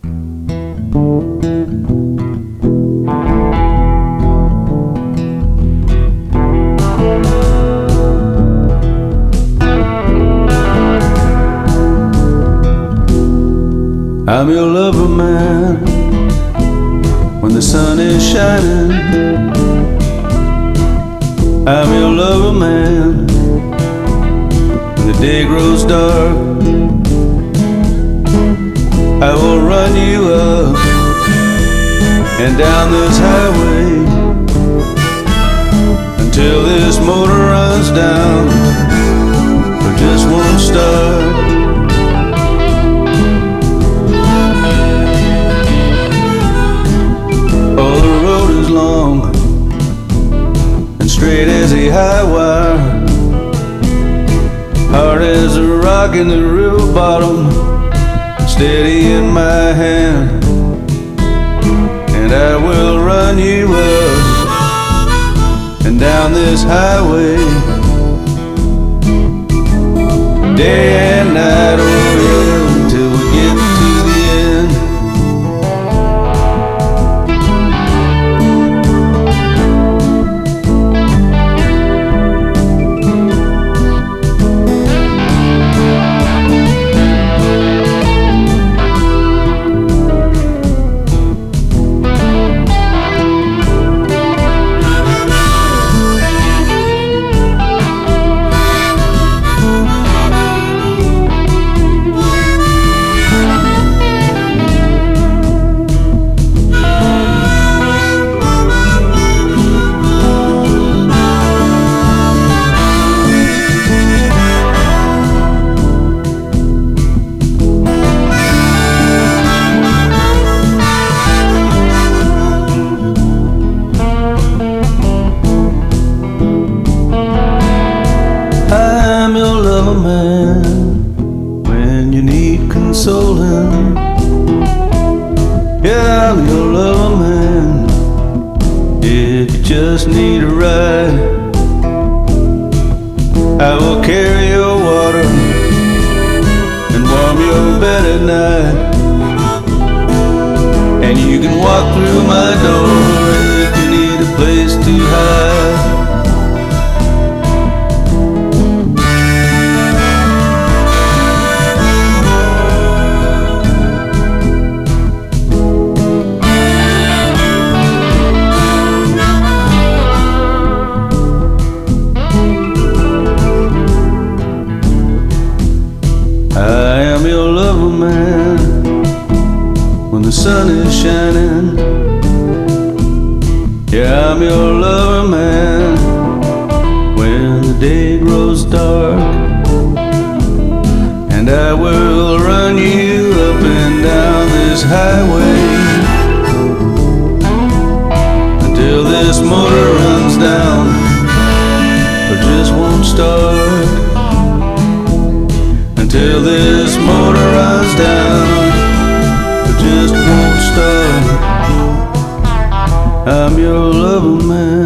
I'm your lover man when the sun is shining. I'm your lover man when the day grows dark. I will run you up and down this highway until this motor runs down or just won't start. Straight as a high wire, hard as a rock in the river bottom, steady in my hand. And I will run you up and down this highway, day and night, oh yeah, until we get to the end. I'm your lover man when you need consoling. Yeah, I'm your lover man if you just need a ride. I will carry your water and warm your bed at night, and you can walk through my door if you need a place to hide. I am your lover man when the sun is shining. Yeah, I'm your lover man when the day grows dark. And I will run you up and down this highway until this motor runs down or just won't start. Until this motor runs down or just won't start. I'm your lover man.